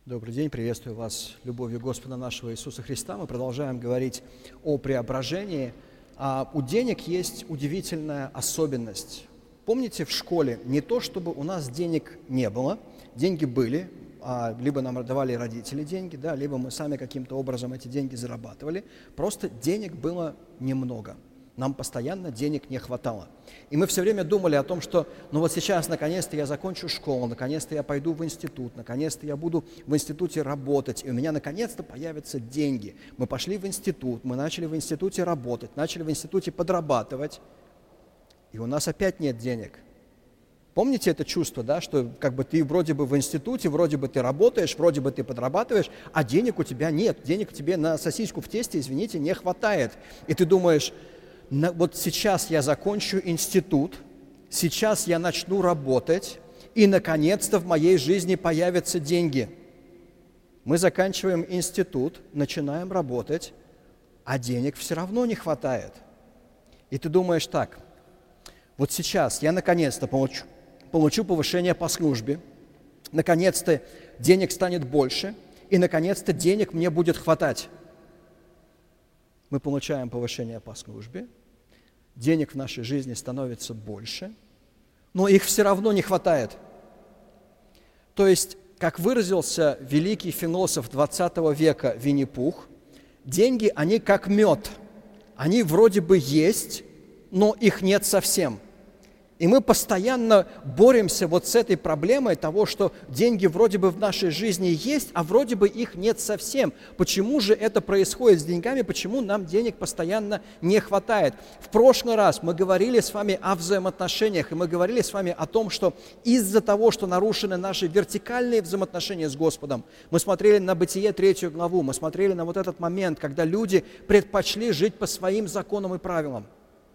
Добрый день, приветствую вас любовью Господа нашего Иисуса Христа. Мы продолжаем говорить о преображении. У денег есть удивительная особенность. Помните, в школе не то, чтобы у нас денег не было, деньги были, либо нам давали родители деньги, да, либо мы сами каким-то образом эти деньги зарабатывали, просто денег было немного. Нам постоянно денег не хватало. И мы все время думали о том, что ну вот сейчас наконец-то я закончу школу, наконец-то я пойду в институт, наконец-то я буду в институте работать, и у меня наконец-то появятся деньги. Мы пошли в институт, мы начали в институте работать, начали в институте подрабатывать, и у нас опять нет денег. Помните это чувство, да, что как бы ты вроде бы в институте, вроде бы ты работаешь, вроде бы ты подрабатываешь, а денег у тебя нет, денег тебе на сосиску в тесте, извините, не хватает. И ты думаешь, вот сейчас я закончу институт, сейчас я начну работать, и, наконец-то, в моей жизни появятся деньги. Мы заканчиваем институт, начинаем работать, а денег все равно не хватает. И ты думаешь так, вот сейчас я, наконец-то, получу повышение по службе, наконец-то денег станет больше, и, наконец-то, денег мне будет хватать. Мы получаем повышение по службе, денег в нашей жизни становится больше, но их все равно не хватает. То есть, как выразился великий философ XX века Винни-Пух, деньги, они как мед. Они вроде бы есть, но их нет совсем. И мы постоянно боремся вот с этой проблемой того, что деньги вроде бы в нашей жизни есть, а вроде бы их нет совсем. Почему же это происходит с деньгами? Почему нам денег постоянно не хватает? В прошлый раз мы говорили с вами о взаимоотношениях, и мы говорили с вами о том, что из-за того, что нарушены наши вертикальные взаимоотношения с Господом, мы смотрели на Бытие 3 главу, мы смотрели на вот этот момент, когда люди предпочли жить по своим законам и правилам.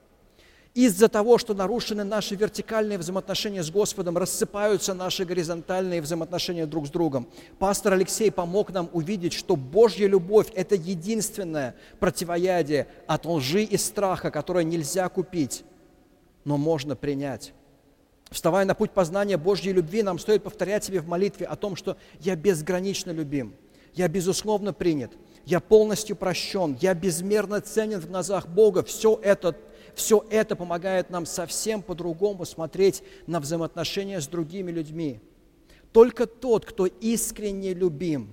Из-за того, что нарушены наши вертикальные взаимоотношения с Господом, рассыпаются наши горизонтальные взаимоотношения друг с другом. Пастор Алексей помог нам увидеть, что Божья любовь – это единственное противоядие от лжи и страха, которое нельзя купить, но можно принять. Вставая на путь познания Божьей любви, нам стоит повторять себе в молитве о том, что я безгранично любим, я безусловно принят, я полностью прощен, я безмерно ценен в глазах Бога. Все это помогает нам совсем по-другому смотреть на взаимоотношения с другими людьми. Только тот, кто искренне любим,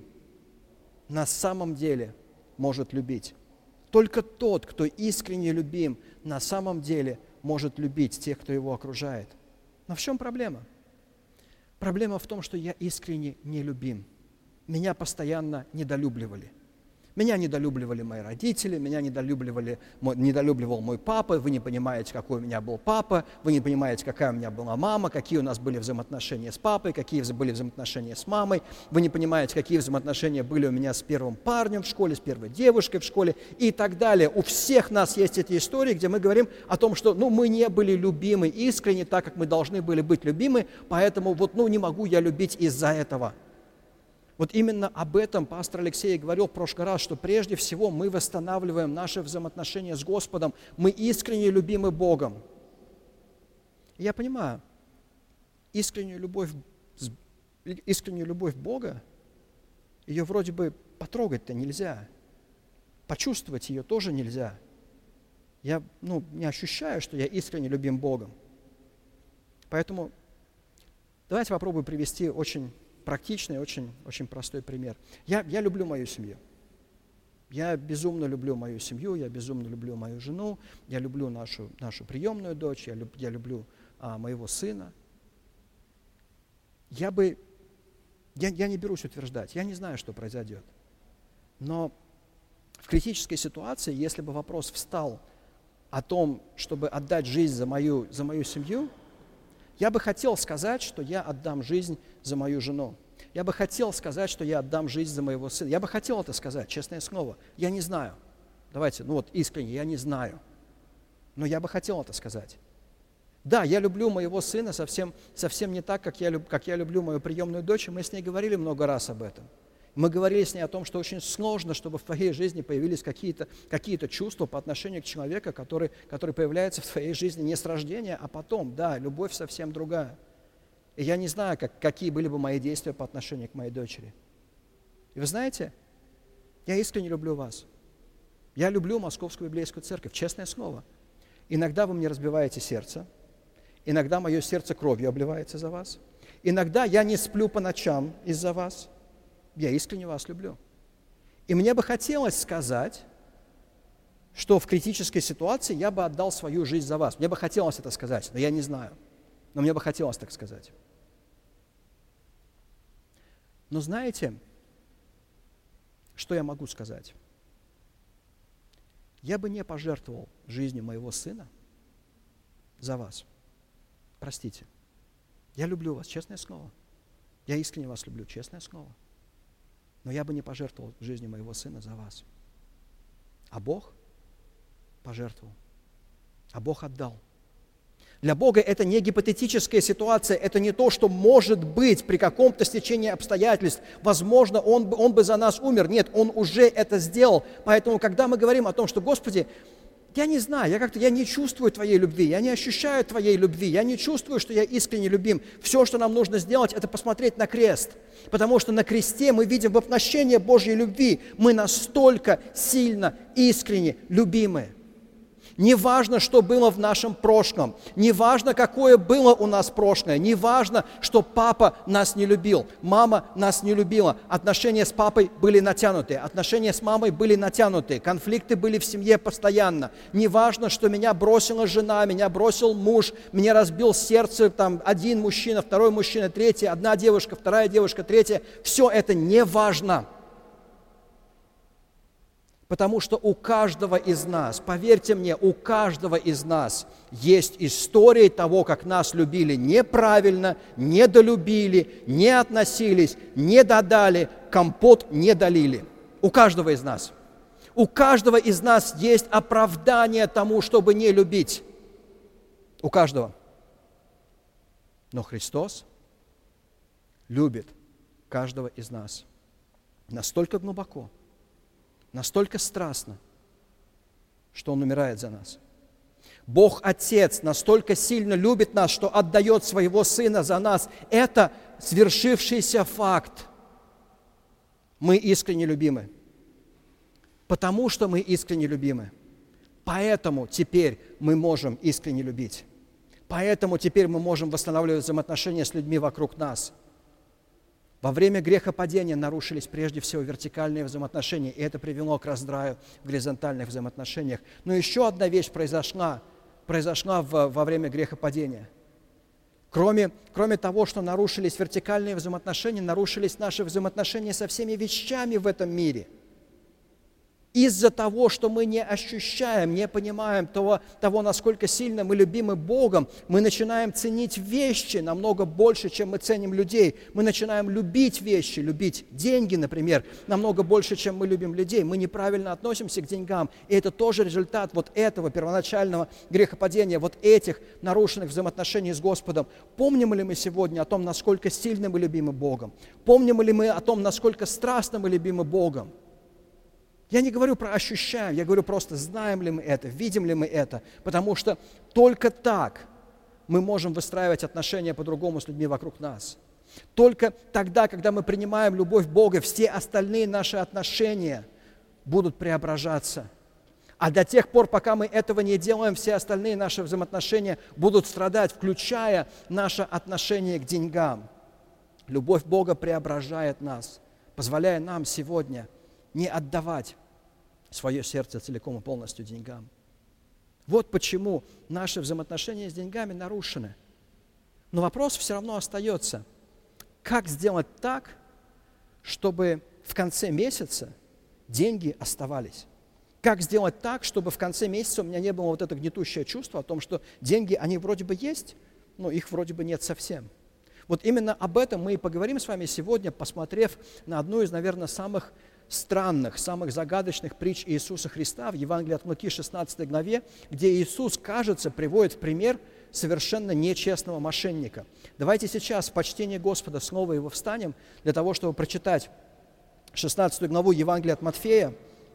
на самом деле может любить. Только тот, кто искренне любим, на самом деле может любить тех, кто его окружает. Но в чем проблема? Проблема в том, что я искренне не любим. Меня постоянно недолюбливали. Меня недолюбливали мои родители, меня недолюбливал мой папа, вы не понимаете, какой у меня был папа, вы не понимаете, какая у меня была мама, какие у нас были взаимоотношения с папой, какие были взаимоотношения с мамой, вы не понимаете, какие взаимоотношения были у меня с первым парнем в школе, с первой девушкой в школе и так далее. У всех нас есть эти истории, где мы говорим о том, что мы не были любимы искренне так, как мы должны были быть любимы, поэтому не могу я любить из-за этого. Вот именно об этом пастор Алексей говорил в прошлый раз, что прежде всего мы восстанавливаем наши взаимоотношения с Господом, мы искренне любимы Богом. И я понимаю, искреннюю любовь Бога, ее вроде бы потрогать-то нельзя, почувствовать ее тоже нельзя. Я не ощущаю, что я искренне любим Богом. Поэтому давайте попробую привести очень практичный, очень, очень простой пример. Я люблю мою семью. Я безумно люблю мою семью, я безумно люблю мою жену, я люблю нашу приемную дочь, я люблю моего сына. Я не берусь утверждать, я не знаю, что произойдет. Но в критической ситуации, если бы вопрос встал о том, чтобы отдать жизнь за мою семью, я бы хотел сказать, что я отдам жизнь за мою жену. Я бы хотел сказать, что я отдам жизнь за моего сына. Я бы хотел это сказать, честное слово. Я не знаю. Давайте, искренне, я не знаю. Но я бы хотел это сказать. Да, я люблю моего сына совсем не так, как я люблю мою приемную дочь. Мы с ней говорили много раз об этом. Мы говорили с ней о том, что очень сложно, чтобы в твоей жизни появились какие-то чувства по отношению к человеку, который появляется в твоей жизни не с рождения, а потом. Да, любовь совсем другая. И я не знаю, какие были бы мои действия по отношению к моей дочери. И вы знаете, я искренне люблю вас. Я люблю Московскую библейскую церковь, честное слово. Иногда вы мне разбиваете сердце, иногда мое сердце кровью обливается за вас, иногда я не сплю по ночам из-за вас. Я искренне вас люблю. И мне бы хотелось сказать, что в критической ситуации я бы отдал свою жизнь за вас. Мне бы хотелось это сказать, но я не знаю. Но мне бы хотелось так сказать. Но знаете, что я могу сказать? Я бы не пожертвовал жизнью моего сына за вас. Простите. Я люблю вас, честное слово. Я искренне вас люблю, честное слово. Но я бы не пожертвовал жизнью моего сына за вас. А Бог пожертвовал. А Бог отдал. Для Бога это не гипотетическая ситуация, это не то, что может быть при каком-то стечении обстоятельств. Возможно, он бы за нас умер. Нет, Он уже это сделал. Поэтому, когда мы говорим о том, что, Господи, я не знаю, я не чувствую Твоей любви, я не ощущаю Твоей любви, я не чувствую, что я искренне любим. Все, что нам нужно сделать, это посмотреть на крест. Потому что на кресте мы видим воплощение Божьей любви. Мы настолько сильно, искренне любимы. Не важно, что было в нашем прошлом, не важно, какое было у нас прошлое, не важно, что папа нас не любил, мама нас не любила, отношения с папой были натянутые, отношения с мамой были натянутые, конфликты были в семье постоянно. Не важно, что меня бросила жена, меня бросил муж, мне разбил сердце там один мужчина, второй мужчина, третий, одна девушка, вторая девушка, третья. Все это не важно. Потому что у каждого из нас, поверьте мне, у каждого из нас есть истории того, как нас любили неправильно, недолюбили, не относились, не додали, компот не долили. У каждого из нас. У каждого из нас есть оправдание тому, чтобы не любить. У каждого. Но Христос любит каждого из нас настолько глубоко, настолько страстно, что Он умирает за нас. Бог Отец настолько сильно любит нас, что отдает Своего Сына за нас. Это свершившийся факт. Мы искренне любимы. Потому что мы искренне любимы. Поэтому теперь мы можем искренне любить. Поэтому теперь мы можем восстанавливать взаимоотношения с людьми вокруг нас. Во время грехопадения нарушились прежде всего вертикальные взаимоотношения, и это привело к раздраю в горизонтальных взаимоотношениях. Но еще одна вещь произошла во время грехопадения. Кроме того, что нарушились вертикальные взаимоотношения, нарушились наши взаимоотношения со всеми вещами в этом мире. Из-за того, что мы не ощущаем, не понимаем того, насколько сильно мы любимы Богом, мы начинаем ценить вещи намного больше, чем мы ценим людей. Мы начинаем любить вещи, любить деньги, например, намного больше, чем мы любим людей. Мы неправильно относимся к деньгам, и это тоже результат вот этого первоначального грехопадения, вот этих нарушенных взаимоотношений с Господом. Помним ли мы сегодня о том, насколько сильно мы любимы Богом? Помним ли мы о том, насколько страстно мы любимы Богом? Я не говорю про ощущаем, я говорю просто, знаем ли мы это, видим ли мы это, потому что только так мы можем выстраивать отношения по-другому с людьми вокруг нас. Только тогда, когда мы принимаем любовь Бога, все остальные наши отношения будут преображаться. А до тех пор, пока мы этого не делаем, все остальные наши взаимоотношения будут страдать, включая наше отношение к деньгам. Любовь Бога преображает нас, позволяя нам сегодня не отдавать свое сердце целиком и полностью деньгам. Вот почему наши взаимоотношения с деньгами нарушены. Но вопрос все равно остается. Как сделать так, чтобы в конце месяца деньги оставались? Как сделать так, чтобы в конце месяца у меня не было вот это гнетущее чувство о том, что деньги, они вроде бы есть, но их вроде бы нет совсем. Вот именно об этом мы и поговорим с вами сегодня, посмотрев на одну из, наверное, самых странных, самых загадочных притч Иисуса Христа в Евангелии от Луки 16 главе, где Иисус, кажется, приводит в пример совершенно нечестного мошенника. Давайте сейчас в почтении Господа снова его встанем для того, чтобы прочитать 16 главу Евангелия от Матфея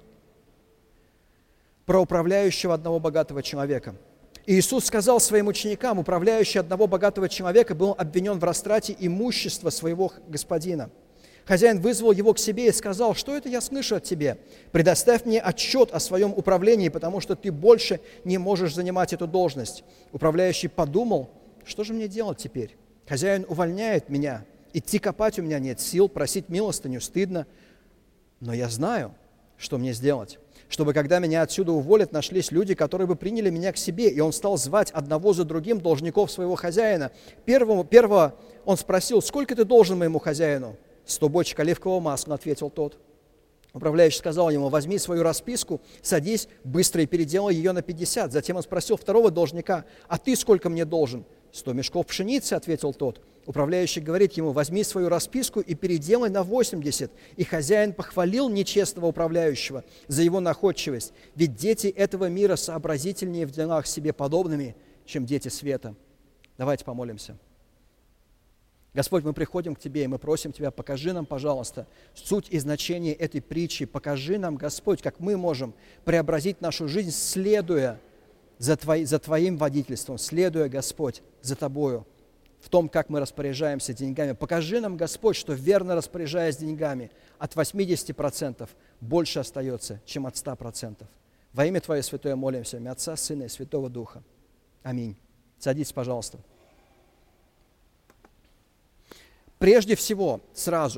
про управляющего одного богатого человека. И Иисус сказал своим ученикам: управляющий одного богатого человека был обвинен в растрате имущества своего господина. Хозяин вызвал его к себе и сказал: что это я слышу от тебя? Предоставь мне отчет о своем управлении, потому что ты больше не можешь занимать эту должность. Управляющий подумал: что же мне делать теперь? Хозяин увольняет меня, идти копать у меня нет сил, просить милостыню стыдно. Но я знаю, что мне сделать, чтобы, когда меня отсюда уволят, нашлись люди, которые бы приняли меня к себе. И он стал звать одного за другим должников своего хозяина. Первого он спросил: сколько ты должен моему хозяину? 100 бочек оливкового масла, ответил тот. Управляющий сказал ему: возьми свою расписку, садись, быстро и переделай ее на 50. Затем он спросил второго должника: а ты сколько мне должен? 100 мешков пшеницы, ответил тот. Управляющий говорит ему: возьми свою расписку и переделай на 80. И хозяин похвалил нечестного управляющего за его находчивость, ведь дети этого мира сообразительнее в делах себе подобными, чем дети света. Давайте помолимся. Господь, мы приходим к Тебе, и мы просим Тебя: покажи нам, пожалуйста, суть и значение этой притчи. Покажи нам, Господь, как мы можем преобразить нашу жизнь, следуя за Твоим водительством, следуя, Господь, за Тобою, в том, как мы распоряжаемся деньгами. Покажи нам, Господь, что верно распоряжаясь деньгами, от 80% больше остается, чем от 100%. Во имя Твое святое молимся, имя Отца, Сына и Святого Духа. Аминь. Садитесь, пожалуйста. Прежде всего, сразу,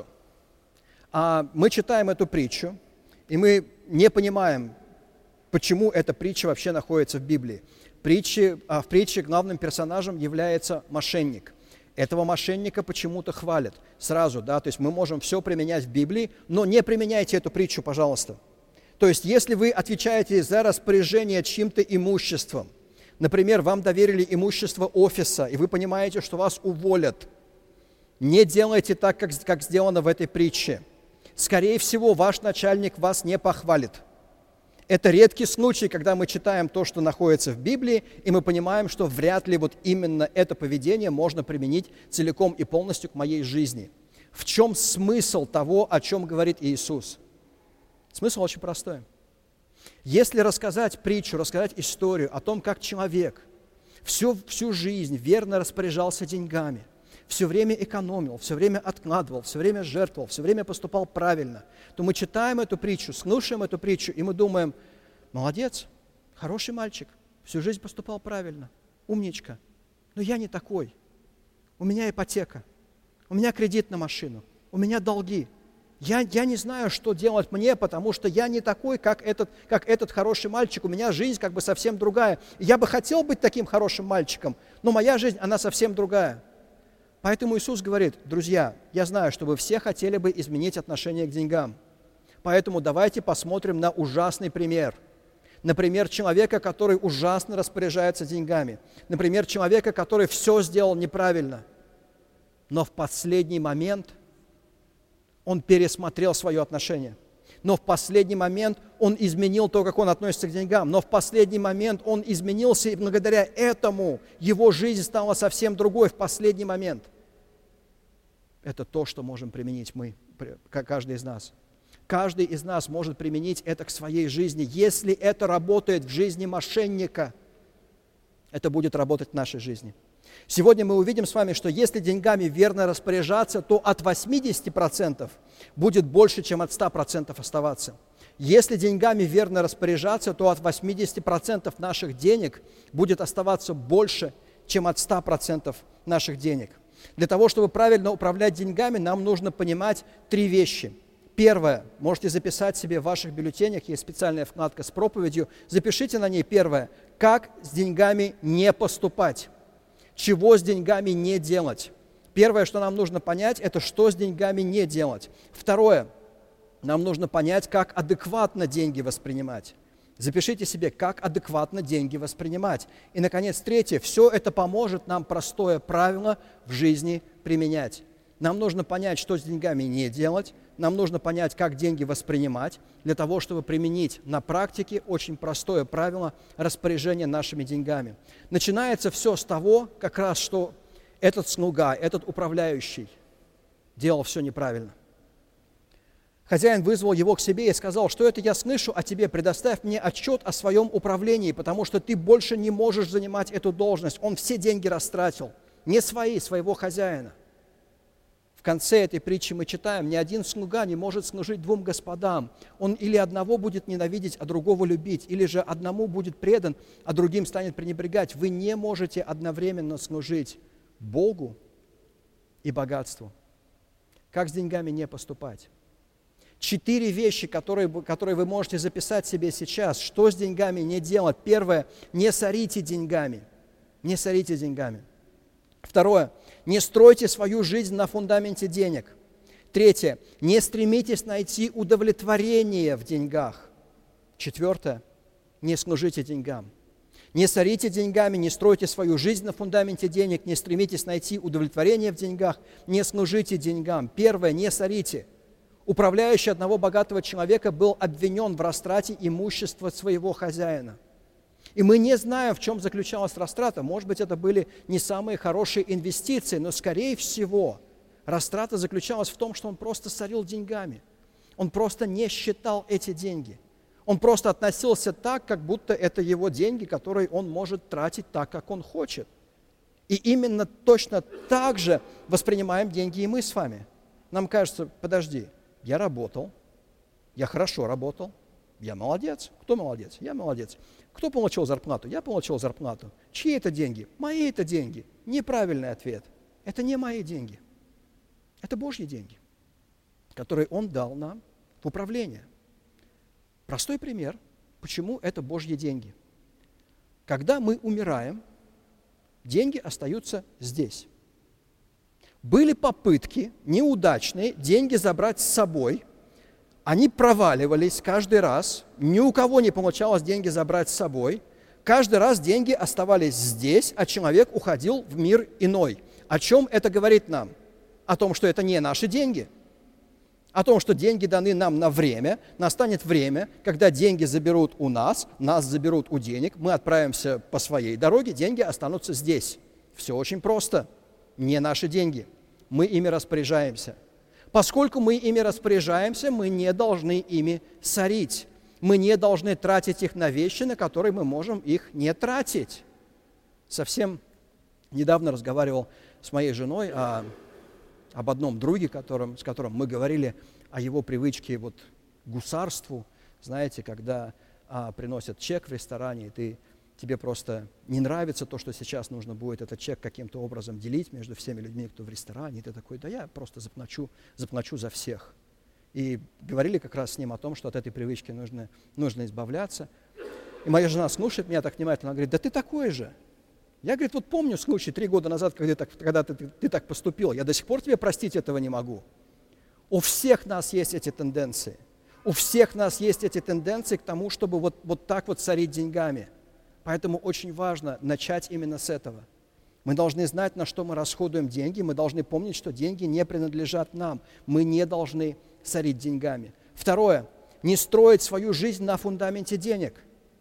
мы читаем эту притчу, и мы не понимаем, почему эта притча вообще находится в Библии. В притче главным персонажем является мошенник. Этого мошенника почему-то хвалят сразу, да, то есть мы можем все применять в Библии, но не применяйте эту притчу, пожалуйста. То есть если вы отвечаете за распоряжение чьим-то имуществом, например, вам доверили имущество офиса, и вы понимаете, что вас уволят, не делайте так, как сделано в этой притче. Скорее всего, ваш начальник вас не похвалит. Это редкий случай, когда мы читаем то, что находится в Библии, и мы понимаем, что вряд ли вот именно это поведение можно применить целиком и полностью к моей жизни. В чем смысл того, о чем говорит Иисус? Смысл очень простой. Если рассказать притчу, рассказать историю о том, как человек всю жизнь верно распоряжался деньгами, все время экономил, все время откладывал, все время жертвовал, все время поступал правильно, то мы читаем эту притчу, слушаем эту притчу, и мы думаем: молодец, хороший мальчик, всю жизнь поступал правильно, умничка. Но я не такой. У меня ипотека, у меня кредит на машину, у меня долги. Я не знаю, что делать мне, потому что я не такой, как этот хороший мальчик. У меня жизнь как бы совсем другая. Я бы хотел быть таким хорошим мальчиком, но моя жизнь, она совсем другая. Поэтому Иисус говорит: друзья, я знаю, что вы все хотели бы изменить отношение к деньгам. Поэтому давайте посмотрим на ужасный пример. Например, человека, который ужасно распоряжается деньгами. Например, человека, который все сделал неправильно. Но в последний момент он пересмотрел свое отношение. Но в последний момент он изменил то, как он относится к деньгам. Но в последний момент он изменился, и благодаря этому его жизнь стала совсем другой в последний момент. Это то, что можем применить мы, каждый из нас. Каждый из нас может применить это к своей жизни. Если это работает в жизни мошенника, это будет работать в нашей жизни. Сегодня мы увидим с вами, что если деньгами верно распоряжаться, то от 80% будет больше, чем от 100% оставаться. Если деньгами верно распоряжаться, то от 80% наших денег будет оставаться больше, чем от 100% наших денег. Для того, чтобы правильно управлять деньгами, нам нужно понимать 3 вещи. Первое, можете записать себе в ваших бюллетенях, есть специальная вкладка с проповедью, запишите на ней первое: как с деньгами не поступать. Чего с деньгами не делать. Первое, что нам нужно понять, это что с деньгами не делать. Второе, нам нужно понять, как адекватно деньги воспринимать. Запишите себе, как адекватно деньги воспринимать. И, наконец, третье, все это поможет нам простое правило в жизни применять. Нам нужно понять, что с деньгами не делать. Нам нужно понять, как деньги воспринимать, для того, чтобы применить на практике очень простое правило распоряжения нашими деньгами. Начинается все с того, как раз, что этот слуга, этот управляющий делал все неправильно. Хозяин вызвал его к себе и сказал: что это я слышу о тебе, предоставь мне отчет о своем управлении, потому что ты больше не можешь занимать эту должность. Он все деньги растратил, не свои, своего хозяина. конце этой притчи мы читаем: ни один слуга не может служить двум господам. Он или одного будет ненавидеть, а другого любить, или же одному будет предан, а другим станет пренебрегать. Вы не можете одновременно служить Богу и богатству. Как с деньгами не поступать? 4 вещи, которые вы можете записать себе сейчас. Что с деньгами не делать? Первое, не сорите деньгами. Не сорите деньгами. Второе, не стройте свою жизнь на фундаменте денег. Третье, не стремитесь найти удовлетворение в деньгах. Четвертое, не служите деньгам. Не сорите деньгами, не стройте свою жизнь на фундаменте денег, не стремитесь найти удовлетворение в деньгах, не служите деньгам. Первое, не сорите. Управляющий одного богатого человека был обвинен в растрате имущества своего хозяина. И мы не знаем, в чем заключалась растрата. Может быть, это были не самые хорошие инвестиции, но, скорее всего, растрата заключалась в том, что он просто сорил деньгами. Он просто не считал эти деньги. Он просто относился так, как будто это его деньги, которые он может тратить так, как он хочет. И именно точно так же воспринимаем деньги и мы с вами. Нам кажется: подожди, я работал, я хорошо работал, я молодец. Кто молодец? Я молодец. Кто получил зарплату? Я получил зарплату. Чьи это деньги? Мои это деньги. Неправильный ответ. Это не мои деньги. Это Божьи деньги, которые Он дал нам в управление. Простой пример, почему это Божьи деньги. Когда мы умираем, деньги остаются здесь. Были попытки неудачные деньги забрать с собой. Они проваливались каждый раз. Ни у кого не получалось деньги забрать с собой. Каждый раз деньги оставались здесь, а человек уходил в мир иной. О чем это говорит нам? О том, что это не наши деньги. О том, что деньги даны нам на время. Настанет время, когда деньги заберут у нас заберут у денег, мы отправимся по своей дороге, деньги останутся здесь. Все очень просто. Не наши деньги. Мы ими распоряжаемся. Поскольку мы ими распоряжаемся, мы не должны ими сорить. Мы не должны тратить их на вещи, на которые мы можем их не тратить. Совсем недавно разговаривал с моей женой об одном друге, с которым мы говорили о его привычке к гусарству. Знаете, когда приносят чек в ресторане, и тебе просто не нравится то, что сейчас нужно будет этот чек каким-то образом делить между всеми людьми, кто в ресторане, и ты такой: да я просто заплачу за всех. И говорили как раз с ним о том, что от этой привычки нужно избавляться. И моя жена слушает меня так внимательно, она говорит: да ты такой же. Я, говорит, помню случай 3 года назад, когда ты так поступил, я до сих пор тебе простить этого не могу. У всех нас есть эти тенденции. У всех нас есть эти тенденции к тому, чтобы вот так сорить деньгами. Поэтому очень важно начать именно с этого. Мы должны знать, на что мы расходуем деньги. Мы должны помнить, что деньги не принадлежат нам. Мы не должны сорить деньгами. Второе. Не строить свою жизнь на фундаменте денег.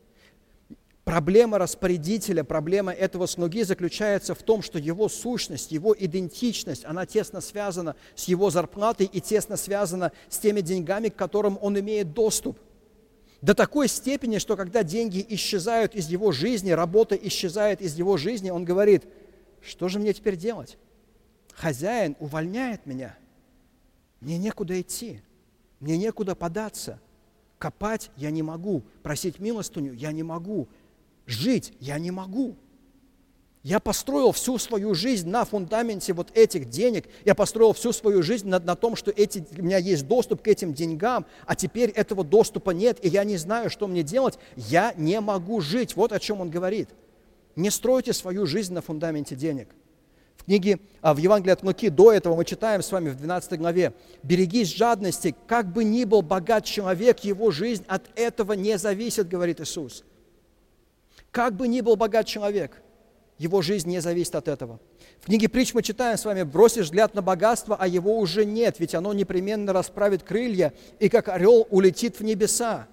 Проблема распорядителя, проблема этого слуги заключается в том, что его сущность, его идентичность, она тесно связана с его зарплатой и тесно связана с теми деньгами, к которым он имеет доступ. До такой степени, что когда деньги исчезают из его жизни, работа исчезает из его жизни, он говорит: что же мне теперь делать? Хозяин увольняет меня. Мне некуда идти, мне некуда податься. Копать я не могу, просить милостыню я не могу, жить я не могу. Я построил всю свою жизнь на фундаменте этих денег. Я построил всю свою жизнь на том, что у меня есть доступ к этим деньгам, а теперь этого доступа нет, и я не знаю, что мне делать. Я не могу жить. Вот о чем он говорит. Не стройте свою жизнь на фундаменте денег. В Евангелии от Луки до этого мы читаем с вами в 12 главе: «Берегись жадности, как бы ни был богат человек, его жизнь от этого не зависит», говорит Иисус. Как бы ни был богат человек, его жизнь не зависит от этого. В книге Притч мы читаем с вами: «Бросишь взгляд на богатство, а его уже нет, ведь оно непременно расправит крылья, и как орел улетит в небеса».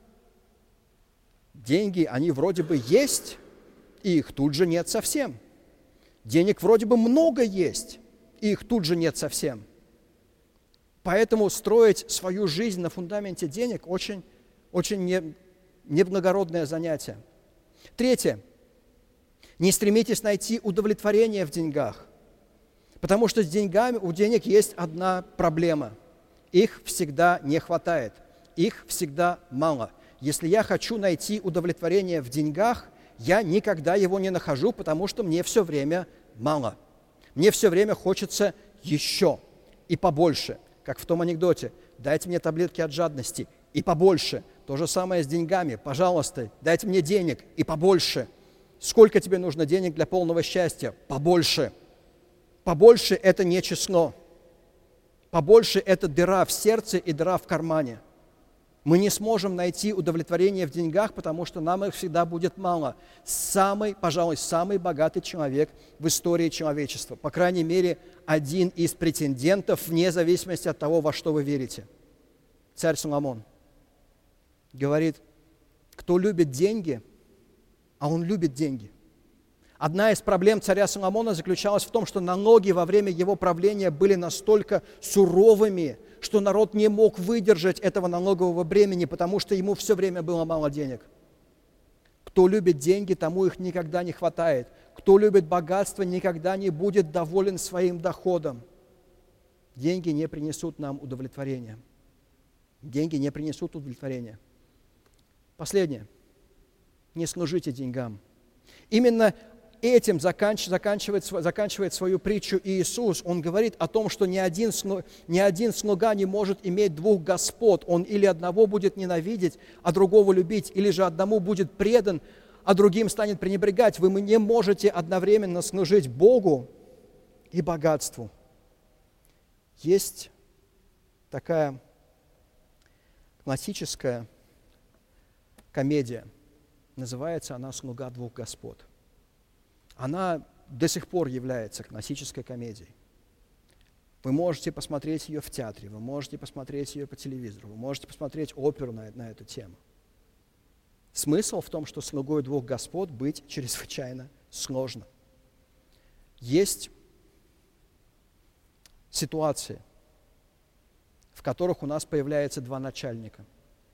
Деньги, они вроде бы есть, и их тут же нет совсем. Денег вроде бы много есть, и их тут же нет совсем. Поэтому строить свою жизнь на фундаменте денег очень неблагородное занятие. Третье. Не стремитесь найти удовлетворение в деньгах. Потому что с деньгами, у денег есть одна проблема. Их всегда не хватает, их всегда мало. Если я хочу найти удовлетворение в деньгах, я никогда его не нахожу, потому что мне все время мало. Мне все время хочется еще и побольше. Как в том анекдоте: дайте мне таблетки от жадности и побольше. То же самое с деньгами. Пожалуйста, дайте мне денег и побольше. Сколько тебе нужно денег для полного счастья? Побольше. Побольше – это не число. Побольше – это дыра в сердце и дыра в кармане. Мы не сможем найти удовлетворение в деньгах, потому что нам их всегда будет мало. Пожалуй, самый богатый человек в истории человечества. По крайней мере, один из претендентов, вне зависимости от того, во что вы верите. Царь Соломон говорит: кто любит деньги, а он любит деньги. Одна из проблем царя Соломона заключалась в том, что налоги во время его правления были настолько суровыми, что народ не мог выдержать этого налогового бремени, потому что ему все время было мало денег. Кто любит деньги, тому их никогда не хватает. Кто любит богатство, никогда не будет доволен своим доходом. Деньги не принесут нам удовлетворения. Деньги не принесут удовлетворения. Последнее. Не служите деньгам. Именно этим заканчивает свою притчу Иисус. Он говорит о том, что ни один слуга не может иметь двух господ. Он или одного будет ненавидеть, а другого любить, или же одному будет предан, а другим станет пренебрегать. Вы не можете одновременно служить Богу и богатству. Есть такая классическая комедия. Называется она «Слуга двух господ». Она до сих пор является классической комедией. Вы можете посмотреть ее в театре, вы можете посмотреть ее по телевизору, вы можете посмотреть оперу на эту тему. Смысл в том, что слугой двух господ быть чрезвычайно сложно. Есть ситуации, в которых у нас появляется два начальника.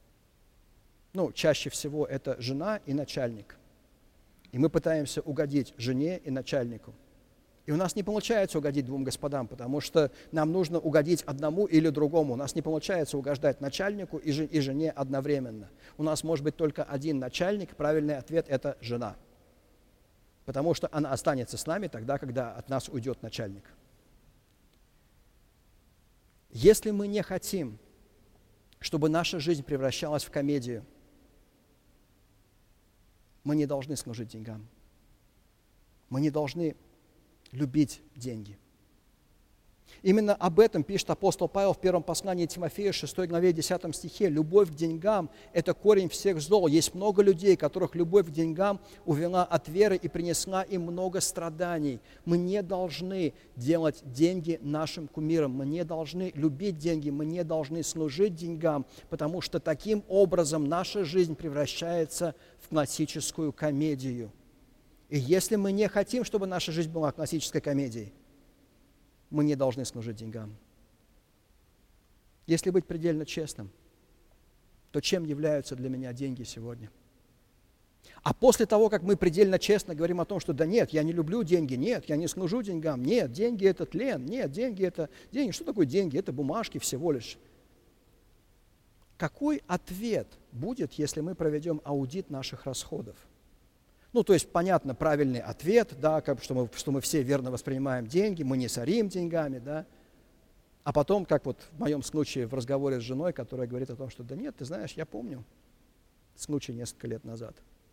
Чаще всего это жена и начальник. И мы пытаемся угодить жене и начальнику. И у нас не получается угодить двум господам, потому что нам нужно угодить одному или другому. У нас не получается угождать начальнику и жене одновременно. У нас может быть только один начальник, правильный ответ – это жена. Потому что она останется с нами тогда, когда от нас уйдет начальник. Если мы не хотим, чтобы наша жизнь превращалась в комедию, мы не должны служить деньгам. Мы не должны любить деньги. Именно об этом пишет апостол Павел в первом послании Тимофею, 6 главе, 10 стихе. Любовь к деньгам – это корень всех зол. Есть много людей, которых любовь к деньгам увела от веры и принесла им много страданий. Мы не должны делать деньги нашим кумиром. Мы не должны любить деньги, мы не должны служить деньгам, потому что таким образом наша жизнь превращается в классическую комедию. И если мы не хотим, чтобы наша жизнь была классической комедией, мы не должны служить деньгам. Если быть предельно честным, то чем являются для меня деньги сегодня? А после того, как мы предельно честно говорим о том, что да нет, я не люблю деньги, нет, я не служу деньгам, нет, деньги – это тлен, нет, деньги – это деньги. Что такое деньги? Это бумажки всего лишь. Какой ответ будет, если мы проведем аудит наших расходов? То есть, понятно, правильный ответ, да, что мы все верно воспринимаем деньги, мы не сорим деньгами, да. А потом, как вот в моем случае в разговоре с женой, которая говорит о том, что да нет, ты знаешь, я помню случай несколько лет назад.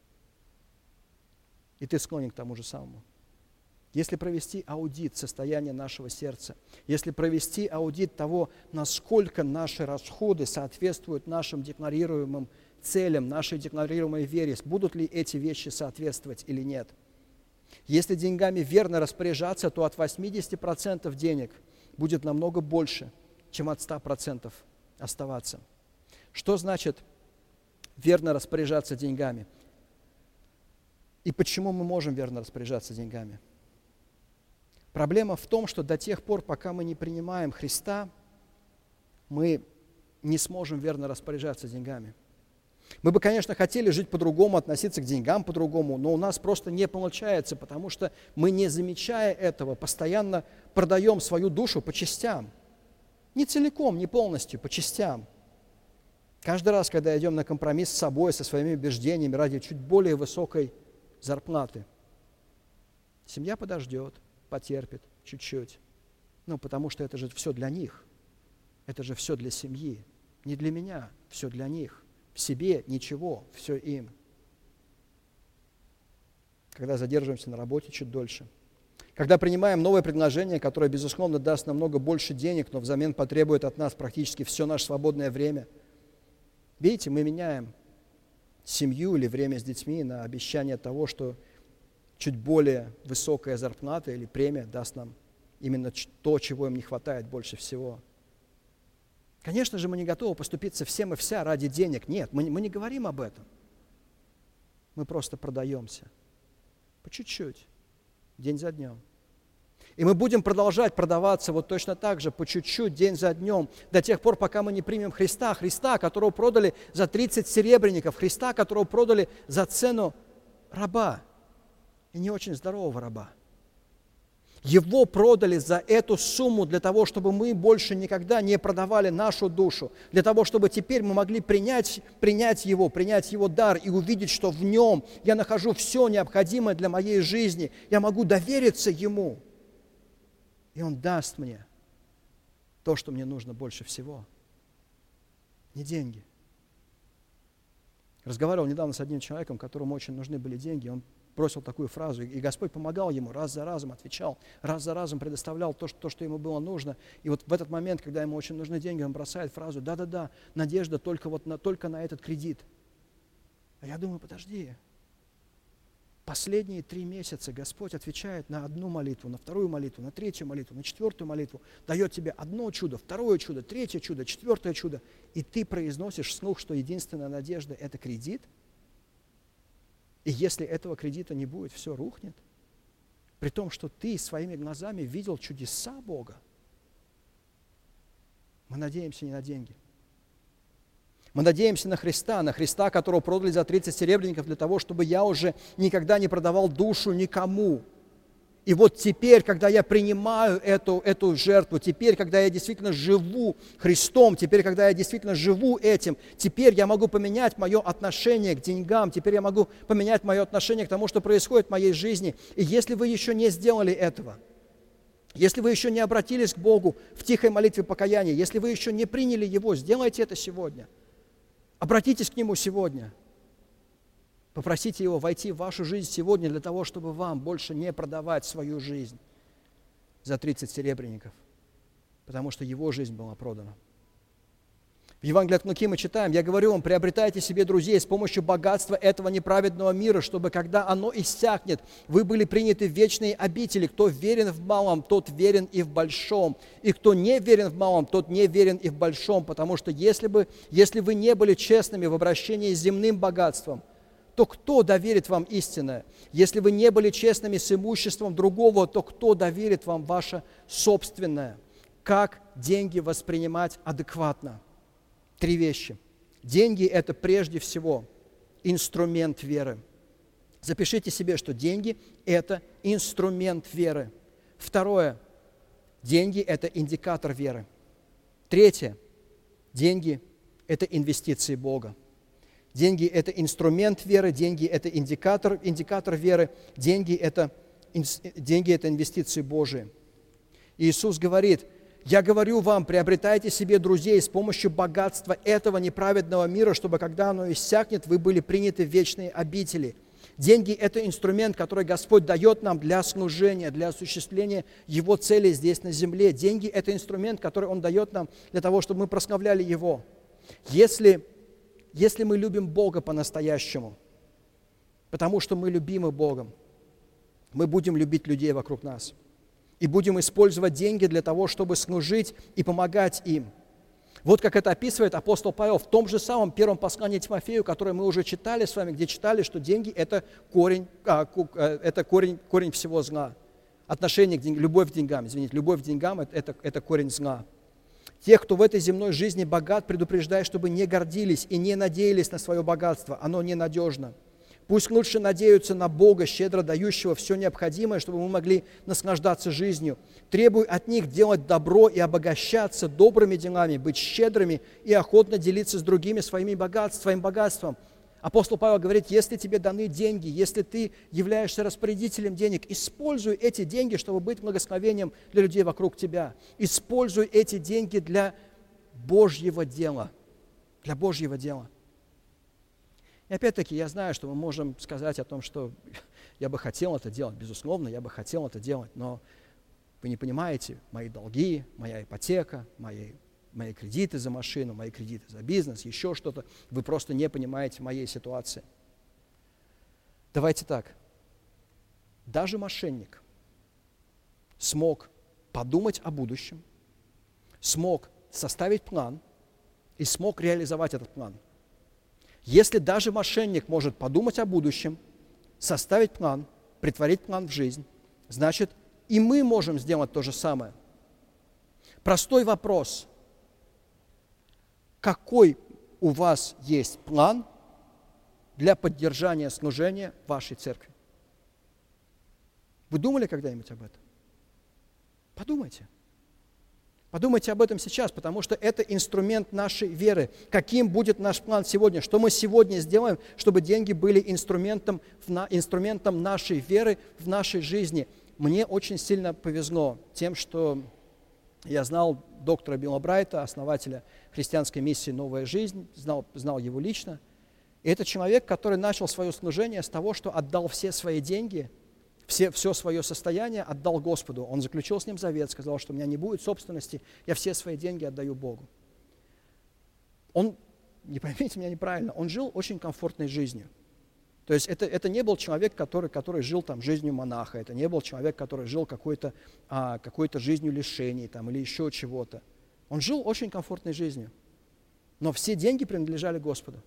И ты склонен к тому же самому. Если провести аудит состояния нашего сердца, если провести аудит того, насколько наши расходы соответствуют нашим декларируемым целям, нашей декларируемой вере, будут ли эти вещи соответствовать или нет. Если деньгами верно распоряжаться, то от 80% денег будет намного больше, чем от 100% оставаться. Что значит верно распоряжаться деньгами? И почему мы можем верно распоряжаться деньгами? Проблема в том, что до тех пор, пока мы не принимаем Христа, мы не сможем верно распоряжаться деньгами. Мы бы, конечно, хотели жить по-другому, относиться к деньгам по-другому, но у нас просто не получается, потому что мы, не замечая этого, постоянно продаем свою душу по частям. Не целиком, не полностью, по частям. Каждый раз, когда идем на компромисс с собой, со своими убеждениями ради чуть более высокой зарплаты, семья подождет, потерпит чуть-чуть. Потому что это же все для них. Это же все для семьи. Не для меня, все для них. В себе ничего, все им. Когда задерживаемся на работе чуть дольше. Когда принимаем новое предложение, которое, безусловно, даст намного больше денег, но взамен потребует от нас практически все наше свободное время. Видите, мы меняем семью или время с детьми на обещание того, что чуть более высокая зарплата или премия даст нам именно то, чего им не хватает больше всего. Конечно же, мы не готовы поступиться всем и вся ради денег. Нет, мы не говорим об этом. Мы просто продаемся. По чуть-чуть, день за днем. И мы будем продолжать продаваться вот точно так же, по чуть-чуть, день за днем, до тех пор, пока мы не примем Христа, которого продали за 30 серебряников, Христа, которого продали за цену раба, и не очень здорового раба. Его продали за эту сумму для того, чтобы мы больше никогда не продавали нашу душу, для того, чтобы теперь мы могли принять его дар и увидеть, что в нем я нахожу все необходимое для моей жизни. Я могу довериться ему, и он даст мне то, что мне нужно больше всего. Не деньги. Разговаривал недавно с одним человеком, которому очень нужны были деньги. Он бросил такую фразу, и Господь помогал ему, раз за разом отвечал, раз за разом предоставлял то, что ему было нужно. И вот в этот момент, когда ему очень нужны деньги, он бросает фразу: да-да-да, надежда только на этот кредит. А я думаю, подожди, последние 3 месяца Господь отвечает на одну молитву, на вторую молитву, на третью молитву, на четвертую молитву, дает тебе одно чудо, второе чудо, третье чудо, четвертое чудо, и ты произносишь вслух, что единственная надежда – это кредит. И если этого кредита не будет, все рухнет. При том, что ты своими глазами видел чудеса Бога. Мы надеемся не на деньги. Мы надеемся на Христа, которого продали за 30 серебряников для того, чтобы я уже никогда не продавал душу никому. И вот теперь, когда я принимаю эту жертву, теперь, когда я действительно живу Христом, теперь, когда я действительно живу этим, теперь я могу поменять мое отношение к деньгам, теперь я могу поменять мое отношение к тому, что происходит в моей жизни. И если вы еще не сделали этого, если вы еще не обратились к Богу в тихой молитве покаяния, если вы еще не приняли Его, сделайте это сегодня. Обратитесь к Нему сегодня. Попросите Его войти в вашу жизнь сегодня для того, чтобы вам больше не продавать свою жизнь за 30 серебряников, потому что Его жизнь была продана. В Евангелии от Луки мы читаем: «Я говорю вам, приобретайте себе друзей с помощью богатства этого неправедного мира, чтобы, когда оно иссякнет, вы были приняты в вечные обители. Кто верен в малом, тот верен и в большом. И кто не верен в малом, тот не верен и в большом. Потому что если вы не были честными в обращении с земным богатством, то кто доверит вам истинное? Если вы не были честными с имуществом другого, то кто доверит вам ваше собственное?» Как деньги воспринимать адекватно? 3 вещи. Деньги – это прежде всего инструмент веры. Запишите себе, что деньги – это инструмент веры. 2. Деньги – это индикатор веры. 3. Деньги – это инвестиции Бога. Деньги – это инструмент веры, деньги – это индикатор веры, деньги – это инвестиции Божии. Иисус говорит: «Я говорю вам, приобретайте себе друзей с помощью богатства этого неправедного мира, чтобы, когда оно иссякнет, вы были приняты в вечные обители». Деньги – это инструмент, который Господь дает нам для служения, для осуществления Его целей здесь на земле. Деньги – это инструмент, который Он дает нам для того, чтобы мы прославляли Его. Если мы любим Бога по-настоящему, потому что мы любимы Богом, мы будем любить людей вокруг нас и будем использовать деньги для того, чтобы служить и помогать им. Вот как это описывает апостол Павел в том же самом первом послании Тимофею, которое мы уже читали с вами, где читали, что деньги – это корень всего зла. Отношение к деньгам, любовь к деньгам – это корень зла. Тех, кто в этой земной жизни богат, предупреждай, чтобы не гордились и не надеялись на свое богатство. Оно ненадежно. Пусть лучше надеются на Бога, щедро дающего все необходимое, чтобы мы могли наслаждаться жизнью. Требуй от них делать добро и обогащаться добрыми делами, быть щедрыми и охотно делиться с другими своим богатством. Апостол Павел говорит, если тебе даны деньги, если ты являешься распорядителем денег, используй эти деньги, чтобы быть благословением для людей вокруг тебя. Используй эти деньги для Божьего дела. Для Божьего дела. И опять-таки, я знаю, что мы можем сказать о том, что я бы хотел это делать, безусловно, я бы хотел это делать, но вы не понимаете, мои долги, моя ипотека, мои кредиты за машину, мои кредиты за бизнес, еще что-то, вы просто не понимаете моей ситуации. Давайте так, даже мошенник смог подумать о будущем, смог составить план и смог реализовать этот план. Если даже мошенник может подумать о будущем, составить план, претворить план в жизнь, значит, и мы можем сделать то же самое. Простой вопрос. Какой у вас есть план для поддержания служения вашей церкви? Вы думали когда-нибудь об этом? Подумайте. Подумайте об этом сейчас, потому что это инструмент нашей веры. Каким будет наш план сегодня? Что мы сегодня сделаем, чтобы деньги были инструментом нашей веры в нашей жизни? Мне очень сильно повезло тем, что я знал доктора Билла Брайта, основателя христианской миссии «Новая жизнь», знал его лично. И это человек, который начал свое служение с того, что отдал все свои деньги, все свое состояние отдал Господу. Он заключил с ним завет, сказал, что у меня не будет собственности, я все свои деньги отдаю Богу. Он, не поймите меня неправильно, он жил очень комфортной жизнью. То есть это не был человек, который жил там жизнью монаха, это не был человек, который жил какой-то жизнью лишений там, или еще чего-то. Он жил очень комфортной жизнью, но все деньги принадлежали Господу.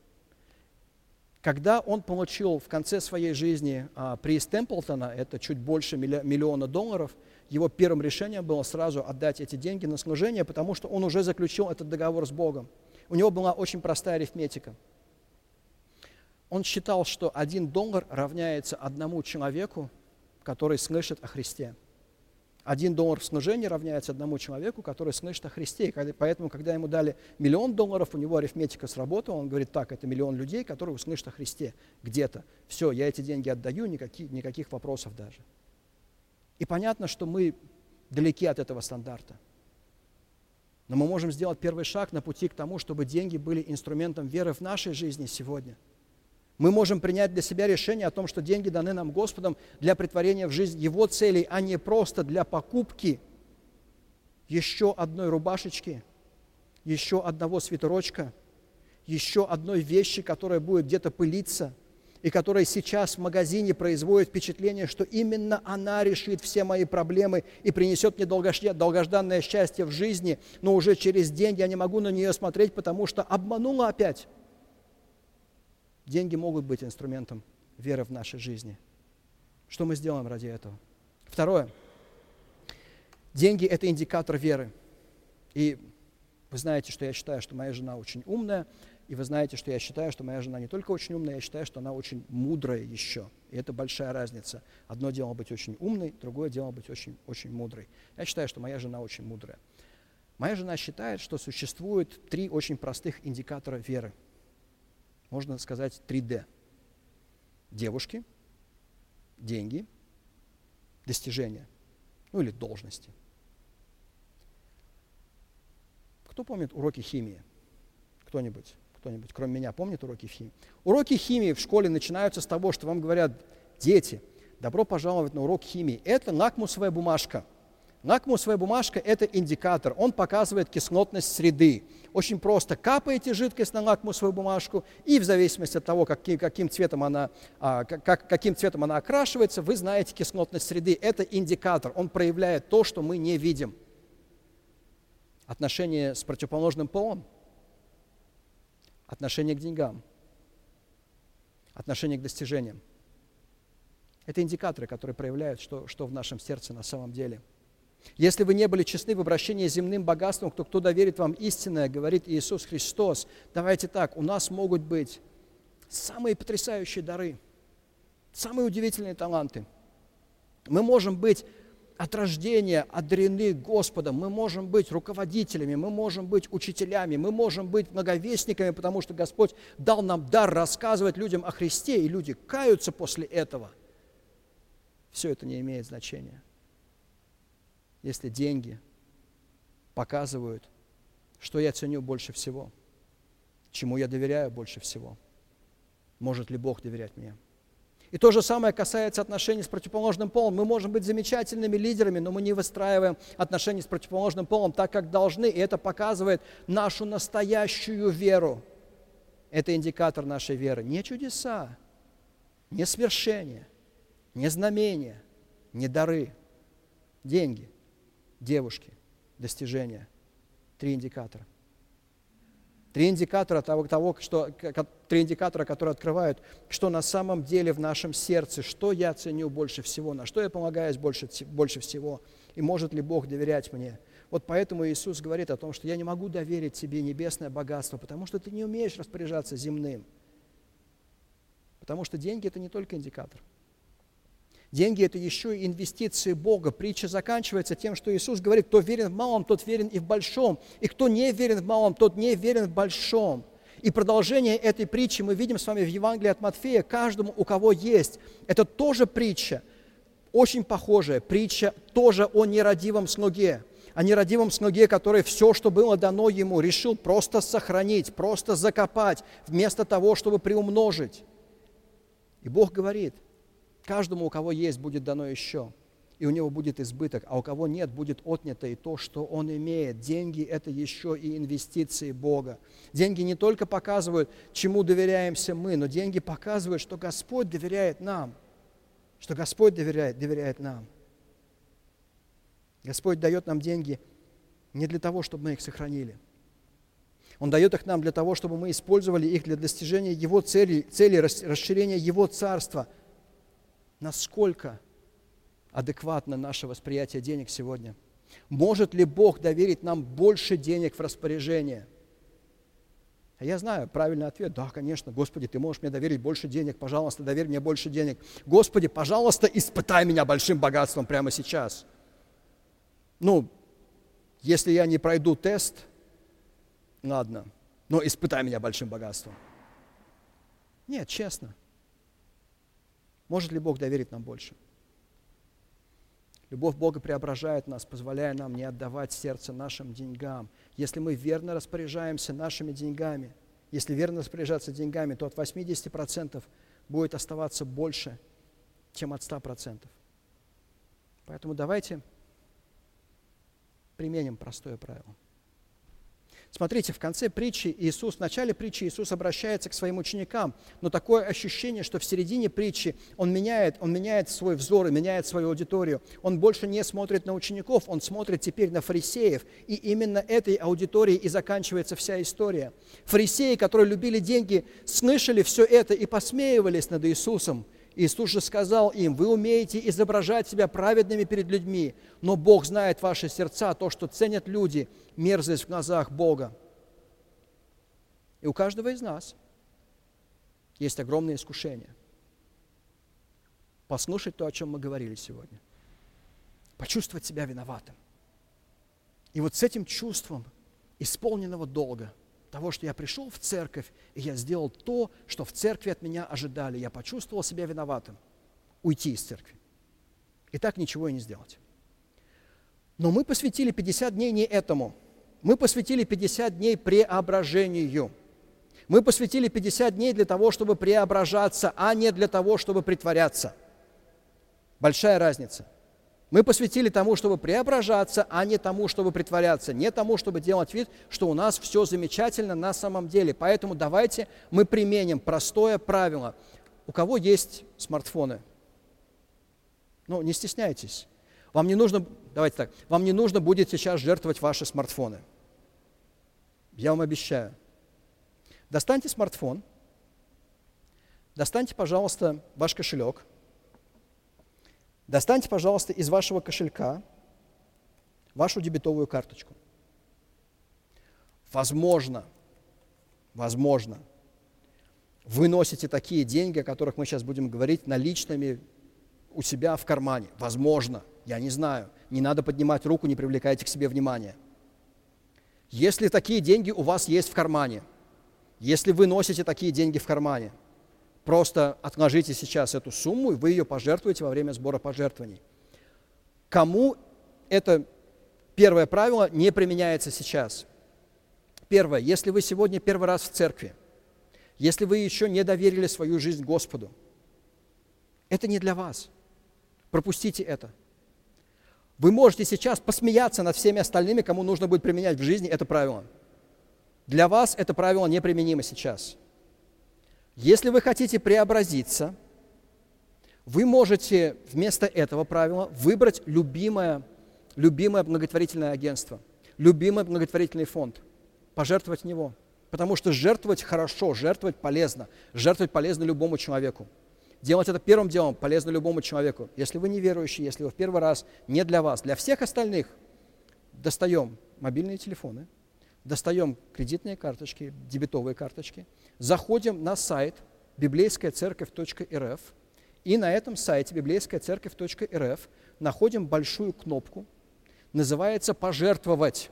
Когда он получил в конце своей жизни приз Темплтона, это чуть больше $1 миллиона, его первым решением было сразу отдать эти деньги на служение, потому что он уже заключил этот договор с Богом. У него была очень простая арифметика. Он считал, что $1 равняется 1 человеку, который слышит о Христе. $1 в служении равняется 1 человеку, который слышит о Христе. И поэтому, когда ему дали $1 миллион, у него арифметика сработала, он говорит, так, это 1 миллион людей, которые услышат о Христе где-то. Все, я эти деньги отдаю, никаких вопросов даже. И понятно, что мы далеки от этого стандарта. Но мы можем сделать первый шаг на пути к тому, чтобы деньги были инструментом веры в нашей жизни сегодня. Мы можем принять для себя решение о том, что деньги даны нам Господом для претворения в жизнь Его целей, а не просто для покупки еще одной рубашечки, еще одного свитерочка, еще одной вещи, которая будет где-то пылиться, и которая сейчас в магазине производит впечатление, что именно она решит все мои проблемы и принесет мне долгожданное счастье в жизни, но уже через день я не могу на нее смотреть, потому что обманула опять. Деньги могут быть инструментом веры в нашей жизни. Что мы сделаем ради этого? Второе. Деньги – это индикатор веры. И вы знаете, что я считаю, что моя жена очень умная, и вы знаете, что я считаю, что моя жена не только очень умная, я считаю, что она очень мудрая еще. И это большая разница. Одно дело быть очень умной, другое дело быть очень, очень мудрой. Я считаю, что моя жена очень мудрая. Моя жена считает, что существует 3 очень простых индикатора веры. Можно сказать 3D. Девушки, деньги, достижения, или должности. Кто помнит уроки химии? Кто-нибудь, кроме меня, помнит уроки химии? Уроки химии в школе начинаются с того, что вам говорят, дети, добро пожаловать на урок химии. Это лакмусовая бумажка. Лакмусовая бумажка – это индикатор, он показывает кислотность среды. Очень просто. Капаете жидкость на лакмусовую бумажку, и в зависимости от того, каким цветом она окрашивается, вы знаете кислотность среды. Это индикатор, он проявляет то, что мы не видим. Отношение с противоположным полом, отношение к деньгам, отношение к достижениям. Это индикаторы, которые проявляют, что в нашем сердце на самом деле. Если вы не были честны в обращении с земным богатством, то кто доверит вам истинное, говорит Иисус Христос. Давайте так, у нас могут быть самые потрясающие дары, самые удивительные таланты. Мы можем быть от рождения одарены Господом, мы можем быть руководителями, мы можем быть учителями, мы можем быть многовестниками, потому что Господь дал нам дар рассказывать людям о Христе, и люди каются после этого. Все это не имеет значения. Если деньги показывают, что я ценю больше всего, чему я доверяю больше всего, может ли Бог доверять мне? И то же самое касается отношений с противоположным полом. Мы можем быть замечательными лидерами, но мы не выстраиваем отношения с противоположным полом так, как должны, и это показывает нашу настоящую веру. Это индикатор нашей веры. Не чудеса, не свершения, не знамения, не дары, деньги, девушки, достижения. 3 индикатора. 3 индикатора, которые открывают, что на самом деле в нашем сердце, что я ценю больше всего, на что я полагаюсь больше всего, и может ли Бог доверять мне. Вот поэтому Иисус говорит о том, что я не могу доверить тебе небесное богатство, потому что ты не умеешь распоряжаться земным. Потому что деньги – это не только индикатор. Деньги – это еще и инвестиции Бога. Притча заканчивается тем, что Иисус говорит, кто верен в малом, тот верен и в большом. И кто не верен в малом, тот не верен в большом. И продолжение этой притчи мы видим с вами в Евангелии от Матфея. Каждому, у кого есть. Это тоже притча, очень похожая. Притча тоже о нерадивом слуге. О нерадивом слуге, который все, что было дано ему, решил просто сохранить, просто закопать, вместо того, чтобы приумножить. И Бог говорит, каждому, у кого есть, будет дано еще, и у него будет избыток, а у кого нет, будет отнято и то, что он имеет. Деньги – это еще и инвестиции Бога. Деньги не только показывают, чему доверяемся мы, но деньги показывают, что Господь доверяет нам, что Господь доверяет нам. Господь дает нам деньги не для того, чтобы мы их сохранили. Он дает их нам для того, чтобы мы использовали их для достижения Его целей, расширения Его Царства. Насколько адекватно наше восприятие денег сегодня? Может ли Бог доверить нам больше денег в распоряжение? А я знаю правильный ответ. Да, конечно, Господи, Ты можешь мне доверить больше денег, пожалуйста, доверь мне больше денег. Господи, пожалуйста, испытай меня большим богатством прямо сейчас. Если я не пройду тест, ладно, но испытай меня большим богатством. Нет, честно. Может ли Бог доверить нам больше? Любовь Бога преображает нас, позволяя нам не отдавать сердце нашим деньгам. Если мы верно распоряжаемся нашими деньгами, если верно распоряжаться деньгами, то от 80% будет оставаться больше, чем от 100%. Поэтому давайте применим простое правило. Смотрите, в начале притчи Иисус обращается к своим ученикам, но такое ощущение, что в середине притчи он меняет свой взор и меняет свою аудиторию. Он больше не смотрит на учеников, он смотрит теперь на фарисеев. И именно этой аудиторией и заканчивается вся история. Фарисеи, которые любили деньги, слышали все это и посмеивались над Иисусом. Иисус же сказал им: вы умеете изображать себя праведными перед людьми, но Бог знает ваши сердца, то, что ценят люди, мерзость в глазах Бога. И у каждого из нас есть огромное искушение послушать то, о чем мы говорили сегодня, почувствовать себя виноватым. И вот с этим чувством исполненного долга, того, что я пришел в церковь, и я сделал то, что в церкви от меня ожидали. Я почувствовал себя виноватым. Уйти из церкви. И так ничего и не сделать. Но мы посвятили 50 дней не этому. Мы посвятили 50 дней преображению. Мы посвятили 50 дней для того, чтобы преображаться, а не для того, чтобы притворяться. Большая разница. Мы посвятили тому, чтобы преображаться, а не тому, чтобы притворяться, не тому, чтобы делать вид, что у нас все замечательно на самом деле. Поэтому давайте мы применим простое правило. У кого есть смартфоны? Не стесняйтесь. Вам не нужно будет сейчас жертвовать ваши смартфоны. Я вам обещаю. Достаньте смартфон, достаньте, пожалуйста, ваш кошелек. Достаньте, пожалуйста, из вашего кошелька вашу дебетовую карточку. Возможно, вы носите такие деньги, о которых мы сейчас будем говорить, наличными у себя в кармане. Возможно, я не знаю. Не надо поднимать руку, не привлекайте к себе внимания. Если такие деньги у вас есть в кармане, если вы носите такие деньги в кармане, просто отложите сейчас эту сумму, и вы ее пожертвуете во время сбора пожертвований. Кому это первое правило не применяется сейчас? Первое, если вы сегодня первый раз в церкви, если вы еще не доверили свою жизнь Господу, это не для вас. Пропустите это. Вы можете сейчас посмеяться над всеми остальными, кому нужно будет применять в жизни это правило. Для вас это правило неприменимо сейчас. Если вы хотите преобразиться, вы можете вместо этого правила выбрать любимое благотворительное агентство, любимый благотворительный фонд, пожертвовать в него. Потому что жертвовать хорошо, жертвовать полезно любому человеку. Делать это первым делом полезно любому человеку. Если вы неверующий, если вы в первый раз, не для вас. Для всех остальных достаем мобильные телефоны, достаем кредитные карточки, дебетовые карточки, заходим на сайт библейскаяцерковь.рф, и на этом сайте библейскаяцерковь.рф находим большую кнопку, называется «Пожертвовать».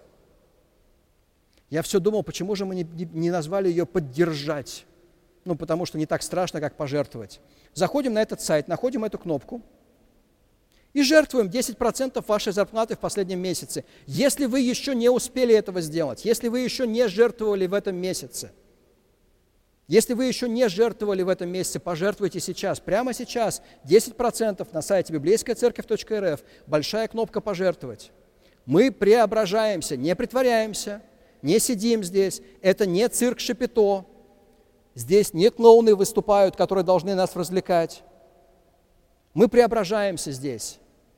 Я все думал, почему же мы не назвали ее «Поддержать». Потому что не так страшно, как пожертвовать. Заходим на этот сайт, находим эту кнопку и жертвуем 10% вашей зарплаты в последнем месяце. Если вы еще не успели этого сделать, если вы еще не жертвовали в этом месяце, пожертвуйте сейчас, прямо сейчас, 10% на сайте библейскаяцерковь.рф, большая кнопка «Пожертвовать». Мы преображаемся, не притворяемся, не сидим здесь, это не цирк Шапито. Здесь не клоуны выступают, которые должны нас развлекать. Мы преображаемся здесь.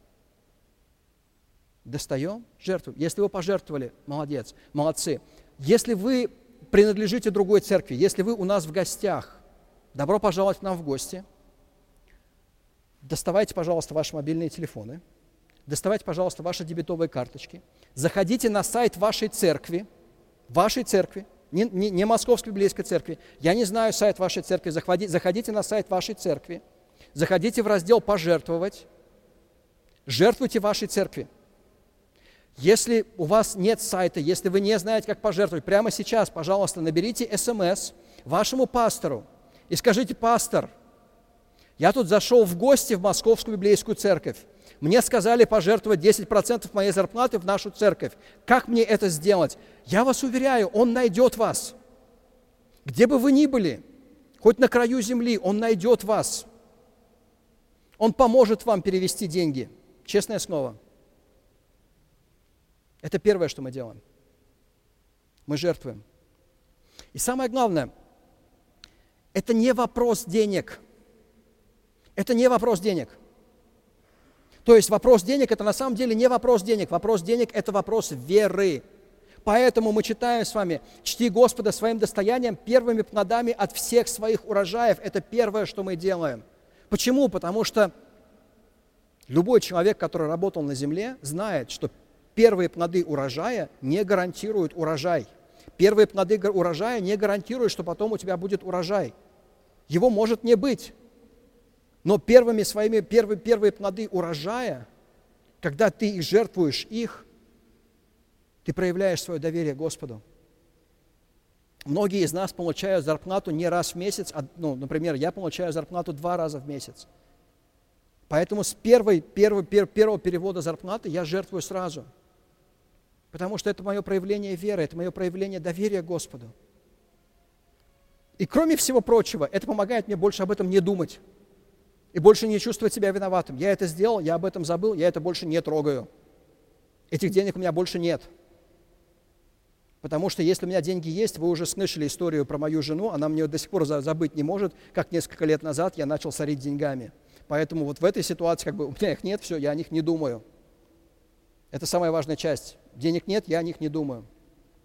Достаем, жертвуем. Если вы пожертвовали, молодец, молодцы. Если вы принадлежите другой церкви, если вы у нас в гостях, добро пожаловать к нам в гости. Доставайте, пожалуйста, ваши мобильные телефоны. Доставайте, пожалуйста, ваши дебетовые карточки. Заходите на сайт вашей церкви, не Московской библейской церкви. Я не знаю сайт вашей церкви. Заходите на сайт вашей церкви. Заходите в раздел «Пожертвовать». Жертвуйте вашей церкви. Если у вас нет сайта, если вы не знаете, как пожертвовать, прямо сейчас, пожалуйста, наберите СМС вашему пастору и скажите: «Пастор, я тут зашел в гости в Московскую библейскую церковь. Мне сказали пожертвовать 10% моей зарплаты в нашу церковь. Как мне это сделать?» Я вас уверяю, Он найдет вас. Где бы вы ни были, хоть на краю земли, Он найдет вас. Он поможет вам перевести деньги. Честное слово. Это первое, что мы делаем. Мы жертвуем. И самое главное, это не вопрос денег. Это не вопрос денег. То есть вопрос денег – это на самом деле не вопрос денег. Вопрос денег – это вопрос веры. Поэтому мы читаем с вами: «Чти Господа своим достоянием, первыми плодами от всех своих урожаев». Это первое, что мы делаем. Почему? Потому что любой человек, который работал на земле, знает, что первые плоды урожая не гарантируют урожай. Первые плоды урожая не гарантируют, что потом у тебя будет урожай. Его может не быть. Но первые плоды урожая, когда ты жертвуешь их, ты проявляешь свое доверие Господу. Многие из нас получают зарплату не раз в месяц, например, я получаю зарплату 2 раза в месяц. Поэтому с первого перевода зарплаты я жертвую сразу. Потому что это мое проявление веры, это мое проявление доверия Господу. И кроме всего прочего, это помогает мне больше об этом не думать. И больше не чувствовать себя виноватым. Я это сделал, я об этом забыл, я это больше не трогаю. Этих денег у меня больше нет. Потому что если у меня деньги есть, вы уже слышали историю про мою жену, она мне до сих пор забыть не может, как несколько лет назад я начал сорить деньгами. Поэтому вот в этой ситуации у меня их нет, все, я о них не думаю. Это самая важная часть. Денег нет, я о них не думаю.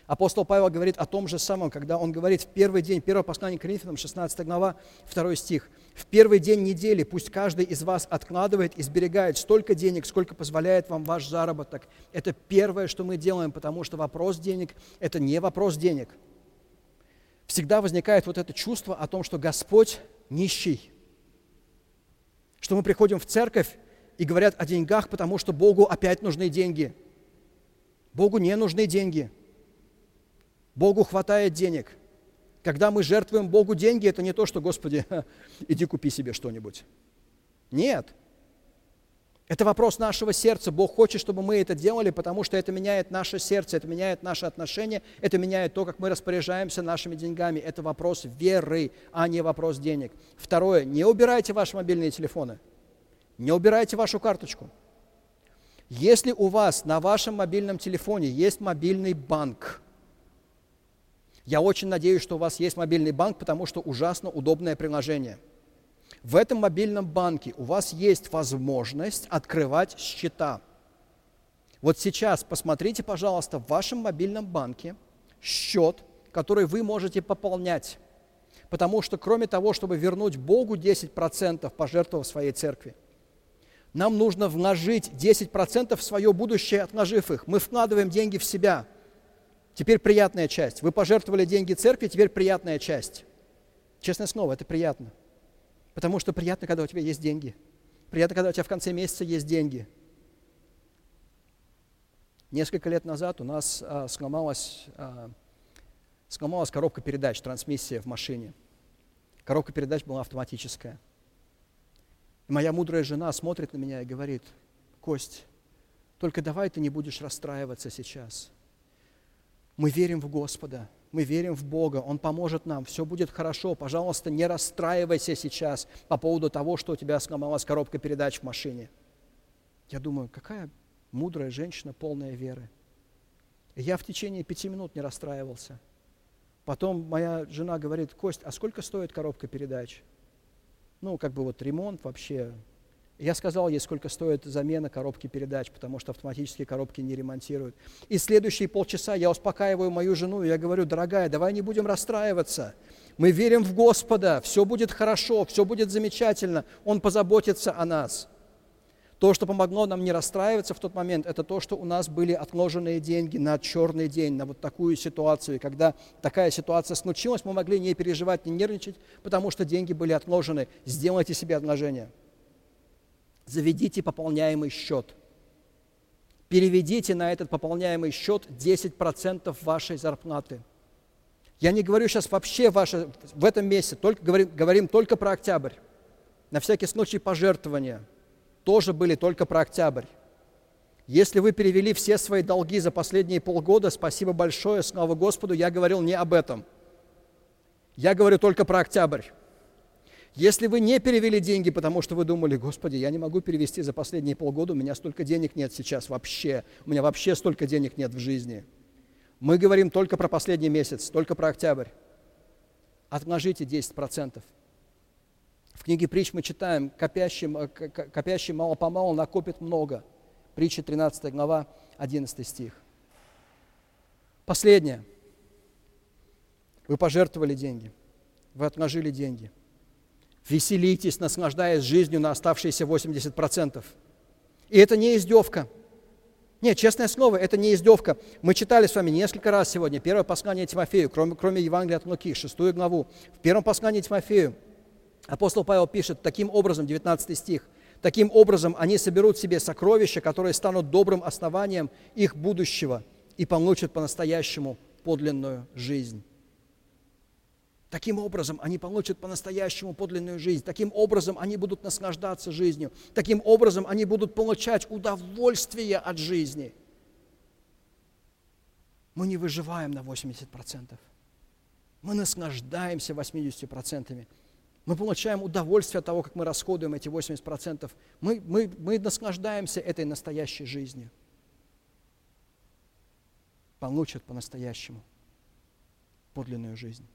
Апостол Павел говорит о том же самом, когда он говорит в первый день, 1 послание к Коринфянам, 16 глава, 2 стих. «В первый день недели пусть каждый из вас откладывает и сберегает столько денег, сколько позволяет вам ваш заработок». Это первое, что мы делаем, потому что вопрос денег – это не вопрос денег. Всегда возникает вот это чувство о том, что Господь нищий. Что мы приходим в церковь и говорят о деньгах, потому что Богу опять нужны деньги. Богу не нужны деньги. Богу хватает денег. Когда мы жертвуем Богу деньги, это не то, что, Господи, иди купи себе что-нибудь. Нет. Это вопрос нашего сердца. Бог хочет, чтобы мы это делали, потому что это меняет наше сердце, это меняет наши отношения, это меняет то, как мы распоряжаемся нашими деньгами. Это вопрос веры, а не вопрос денег. Второе. Не убирайте ваши мобильные телефоны. Не убирайте вашу карточку. Если у вас на вашем мобильном телефоне есть мобильный банк, я очень надеюсь, что у вас есть мобильный банк, потому что ужасно удобное приложение. В этом мобильном банке у вас есть возможность открывать счета. Вот сейчас посмотрите, пожалуйста, в вашем мобильном банке счет, который вы можете пополнять. Потому что кроме того, чтобы вернуть Богу 10%, пожертвовав своей церкви, нам нужно вложить 10% в свое будущее, отложив их. Мы вкладываем деньги в себя. Теперь приятная часть. Вы пожертвовали деньги церкви, теперь приятная часть. Честное слово, это приятно. Потому что приятно, когда у тебя есть деньги. Приятно, когда у тебя в конце месяца есть деньги. Несколько лет назад у нас сломалась коробка передач, трансмиссия в машине. Коробка передач была автоматическая. И моя мудрая жена смотрит на меня и говорит: Кость, только давай ты не будешь расстраиваться сейчас. Мы верим в Господа, мы верим в Бога, Он поможет нам, все будет хорошо. Пожалуйста, не расстраивайся сейчас по поводу того, что у тебя сломалась коробка передач в машине. Я думаю, какая мудрая женщина, полная веры. И я в течение 5 минут не расстраивался. Потом моя жена говорит: Кость, а сколько стоит коробка передач? Ремонт вообще. Я сказал ей, сколько стоит замена коробки передач, потому что автоматические коробки не ремонтируют. И следующие полчаса я успокаиваю мою жену, и я говорю: дорогая, давай не будем расстраиваться. Мы верим в Господа, все будет хорошо, все будет замечательно, Он позаботится о нас. То, что помогло нам не расстраиваться в тот момент, это то, что у нас были отложенные деньги на черный день, на вот такую ситуацию. И когда такая ситуация случилась, мы могли не переживать, не нервничать, потому что деньги были отложены. Сделайте себе отложение. Заведите пополняемый счет. Переведите на этот пополняемый счет 10% вашей зарплаты. Я не говорю сейчас вообще в этом месяце, говорим только про октябрь. На всякий случай пожертвования тоже были только про октябрь. Если вы перевели все свои долги за последние полгода, спасибо большое, слава Господу, я говорил не об этом. Я говорю только про октябрь. Если вы не перевели деньги, потому что вы думали: Господи, я не могу перевести за последние полгода, у меня столько денег нет сейчас вообще, у меня вообще столько денег нет в жизни. Мы говорим только про последний месяц, только про октябрь. Отложите 10%. В книге Притч мы читаем: копящий мало-помалу накопит много. Притча 13 глава, 11 стих. Последнее. Вы пожертвовали деньги, вы отложили деньги. Веселитесь, наслаждаясь жизнью на оставшиеся 80%. И это не издевка. Нет, честное слово, это не издевка. Мы читали с вами несколько раз сегодня первое послание Тимофею, кроме Евангелия от Луки, 6 главу. В первом послании Тимофею апостол Павел пишет таким образом, 19 стих: «Таким образом они соберут себе сокровища, которые станут добрым основанием их будущего и получат по-настоящему подлинную жизнь». Таким образом, они получат по-настоящему подлинную жизнь. Таким образом, они будут наслаждаться жизнью. Таким образом, они будут получать удовольствие от жизни. Мы не выживаем на 80%. Мы наслаждаемся 80%. Мы получаем удовольствие от того, как мы расходуем эти 80%. Мы наслаждаемся этой настоящей жизнью. Получат по-настоящему подлинную жизнь.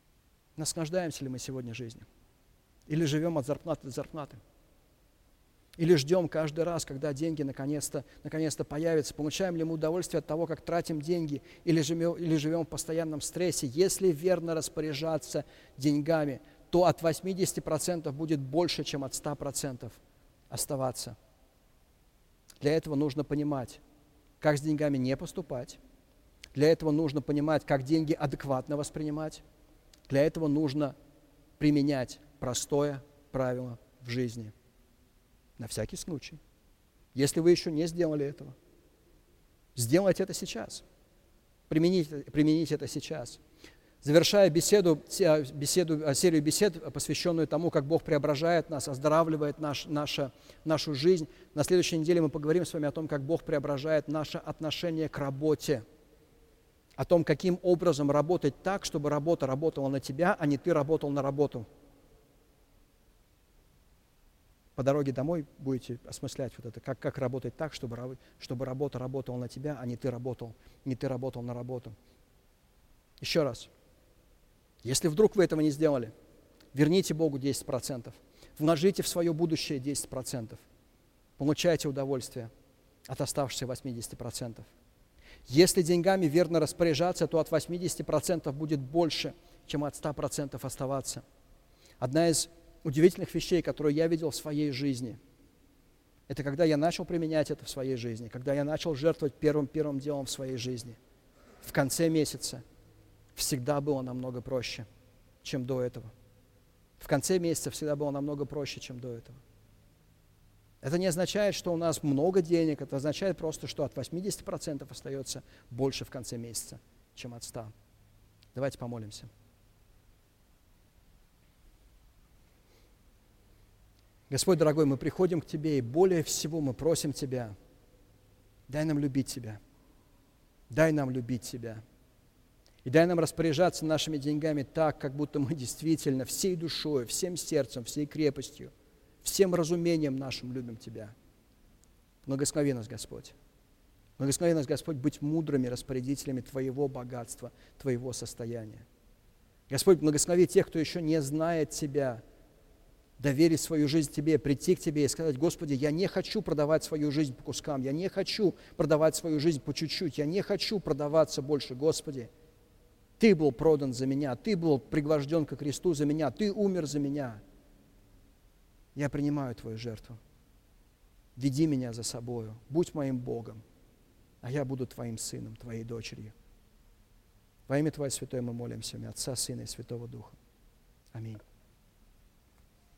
Наслаждаемся ли мы сегодня жизнью? Или живем от зарплаты до зарплаты? Или ждем каждый раз, когда деньги наконец-то появятся? Получаем ли мы удовольствие от того, как тратим деньги? Или живем в постоянном стрессе? Если верно распоряжаться деньгами, то от 80% будет больше, чем от 100% оставаться. Для этого нужно понимать, как с деньгами не поступать. Для этого нужно понимать, как деньги адекватно воспринимать. Для этого нужно применять простое правило в жизни. На всякий случай. Если вы еще не сделали этого, сделайте это сейчас. Примените это сейчас. Завершая серию бесед, посвященную тому, как Бог преображает нас, оздоравливает нашу жизнь, на следующей неделе мы поговорим с вами о том, как Бог преображает наше отношение к работе, о том, каким образом работать так, чтобы работа работала на тебя, а не ты работал на работу. По дороге домой будете осмыслять вот это, как работать так, чтобы работа работала на тебя, а не ты работал на работу. Еще раз. Если вдруг вы этого не сделали, верните Богу 10%. Вложите в свое будущее 10%. Получайте удовольствие от оставшихся 80%. Если деньгами верно распоряжаться, то от 80% будет больше, чем от 100% оставаться. Одна из удивительных вещей, которые я видел в своей жизни, это когда я начал применять это в своей жизни, когда я начал жертвовать первым делом в своей жизни. В конце месяца всегда было намного проще, чем до этого. В конце месяца всегда было намного проще, чем до этого. Это не означает, что у нас много денег, это означает просто, что от 80% остается больше в конце месяца, чем от 100%. Давайте помолимся. Господь дорогой, мы приходим к Тебе, и более всего мы просим Тебя, дай нам любить Тебя, дай нам любить Тебя, и дай нам распоряжаться нашими деньгами так, как будто мы действительно всей душой, всем сердцем, всей крепостью, всем разумением нашим любим Тебя. Благослови нас, Господь. Благослови нас, Господь, быть мудрыми распорядителями Твоего богатства, Твоего состояния. Господь, благослови тех, кто еще не знает Тебя, доверить свою жизнь Тебе, прийти к Тебе и сказать: Господи, я не хочу продавать свою жизнь по кускам, я не хочу продавать свою жизнь по чуть-чуть, я не хочу продаваться больше, Господи. Ты был продан за меня, Ты был пригвожден ко кресту за меня, Ты умер за меня. Я принимаю Твою жертву. Веди меня за собою, будь моим Богом, а я буду Твоим сыном, Твоей дочерью. Во имя Твое святое мы молимся, имя Отца, Сына и Святого Духа. Аминь.